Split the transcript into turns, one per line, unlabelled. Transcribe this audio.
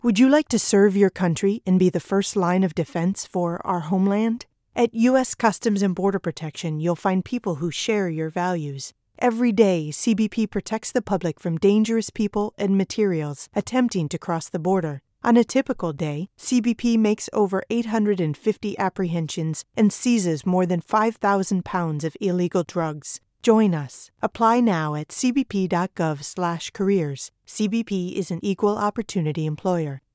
Would you like to serve your country and be the first line of defense for our homeland? At U.S. Customs and Border Protection, you'll find people who share your values. Every day, CBP protects the public from dangerous people and materials attempting to cross the border. On a typical day, CBP makes over 850 apprehensions and seizes more than 5,000 pounds of illegal drugs. Join us. Apply now at cbp.gov/careers. CBP is an equal opportunity employer.